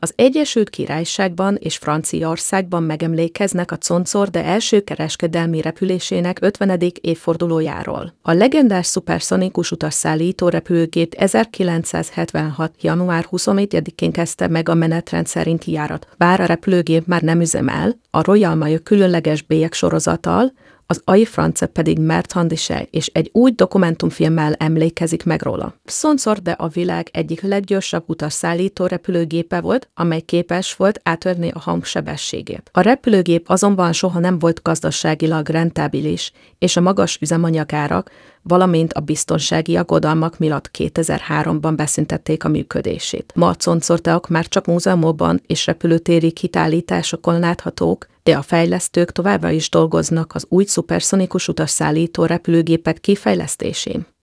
Az Egyesült Királyságban és Franciaországban megemlékeznek a Concorde első kereskedelmi repülésének 50. évfordulójáról. A legendás szuperszonikus utasszállító repülőgép 1976. január 27-én kezdte meg a menetrend szerinti járat. Bár a repülőgép már nem üzemel, a Royal Mail különleges bélyeg sorozattal, az Air France pedig Merchandise és egy új dokumentumfilmmel emlékezik meg róla. Concorde a világ egyik leggyorsabb utasszállító repülőgépe volt, amely képes volt átörni a hangsebességét. A repülőgép azonban soha nem volt gazdaságilag rentábilis, és a magas üzemanyagárak, valamint a biztonsági aggodalmak miatt 2003-ban beszüntették a működését. Ma a Concordeak már csak múzeumokban és repülőtéri kiállításokon láthatók, de a fejlesztők továbbra is dolgoznak az új szuperszonikus utasszállító repülőgépek kifejlesztésén.